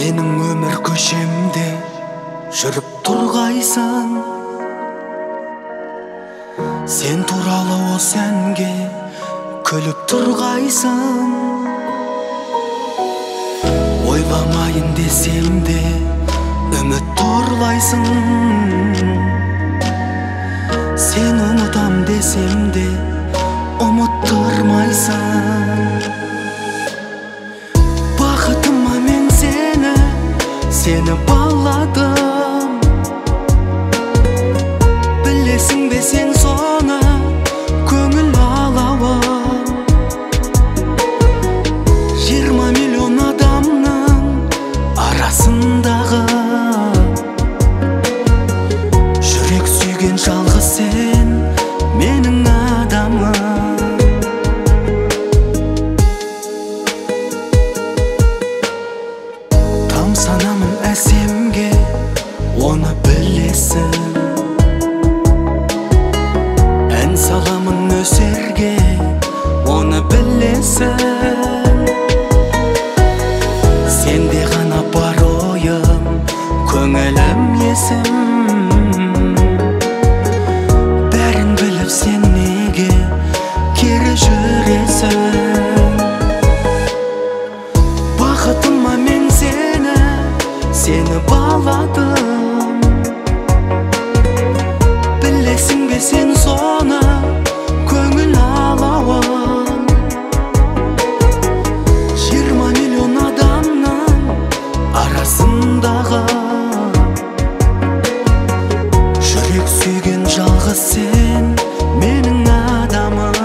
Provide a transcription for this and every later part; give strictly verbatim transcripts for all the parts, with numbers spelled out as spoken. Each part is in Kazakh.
Менің өмір көшемде жүріп тұрғайсың. Сен туралы осы әнге күліп тұрғайсың. Ойламайын десем де үміт торлайсың. Сен ұмытам десем де ұмыттырмайсың. Бақытыма мен сені, сені баладым. Білесің бе сен соны, көңіл алауым. Жиырма миллион адамның арасындағы жүрек сүйген жалғыз сен, менің адамым. Тамсанамын әсемге, оны білесің. Ән саламын өсерге, оны білесің. Сенде ғана бар ойым, көңілім есім. Бәрін біліп сен неге кері жүресің? Бақытыма мен сені, сені баладым. Білесің бе сен соны, көңіл алауым. Жиырма миллион адамның арасындағы жүрек сүйген жалғыз сен, менің адамым.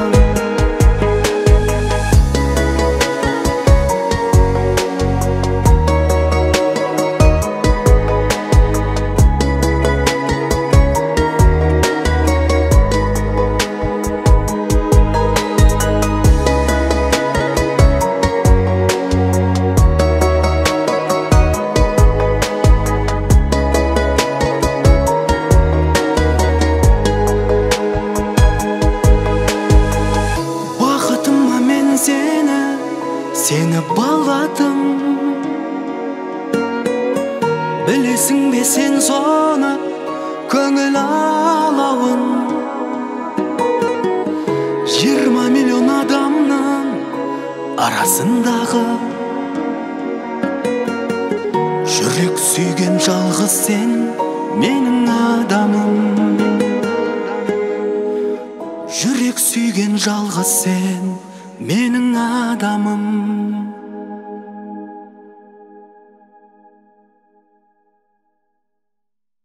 Сені баладым. Білесің бе сен соны, көңіл алауын. Жиырма миллион адамның арасындағы жүрек сүйген жалғыз сен, менің адамым. Жүрек сүйген жалғыз сен, менің адамым.